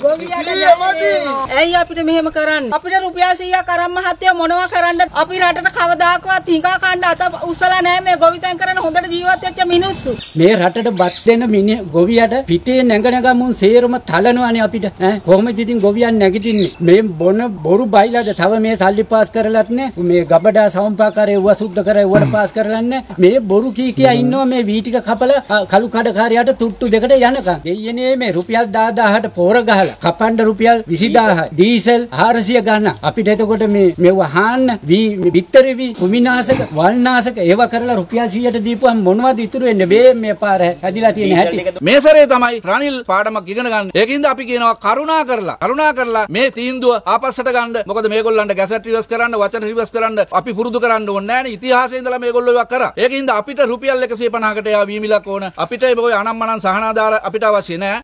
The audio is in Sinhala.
ඇයි අපිට මෙහෙම කරන්නේ? අපිට රුපියල් 100ක් අරන් මහත්තයා මොනවා කරන්නද? අපි රටට කවදාකවත් හිඟා කණ්ඩ අත උස්සලා නැහැ මේ ගොවිතැන් කරන හොඳට ජීවත් වෙච්ච මිනිස්සු. මේ රටට බත් දෙන ගොවියට පිටේ නැග මුන් සේරම තලනවානේ අපිට. කොහොමද ඉතින් ගොවියන් නැගිටින්නේ? මේ බොන බොරු බයිලාද තව මේ සල්ලි පාස් කරලත් නෑ. මේ ගබඩා සවුම්පාකාරේ වුව සුද්ධ කරේ වුවට පාස් කරලත් නෑ. මේ බොරු කියා ඉන්නවා මේ වී ටික කපලා කළු කඩකාරයාට තුට්ටු දෙකට යනකම්. දෙයියනේ මේ රුපියල් 10000ට පෝර ගහලා කපන්න රුපියල් 20000යි. ඩීසල් 400 ගන්න. අපිට එතකොට මේ වහන්න වික්ටරි කුමිනාශක වල්නාශක ඒව කරලා රුපියල් 100ට දීපුවම මොනවද ඉතුරු වෙන්නේ? මේ පාර හැදිලා තියෙන හැටි. මේ සැරේ තමයි රනිල් පාඩමක් ඉගෙන ගන්න. ඒකින්ද අපි කියනවා කරුණා කරලා මේ තීන්දුව ආපස්සට ගන්න. මොකද මේගොල්ලන්ට ගැසට් රිවර්ස් කරන්න, වචන රිවර්ස් කරන්න අපි පුරුදු කරන්න ඕනේ නෑනේ. ඉතිහාසයේ ඉඳලා මේගොල්ලෝ ඒවා කරා. ඒකින්ද අපිට රුපියල් 150කට ඒවා වීමිලක් ඕන. අපිට මේ අනම්මනම් සහනාධාර අපිට අවශ්‍ය නෑ.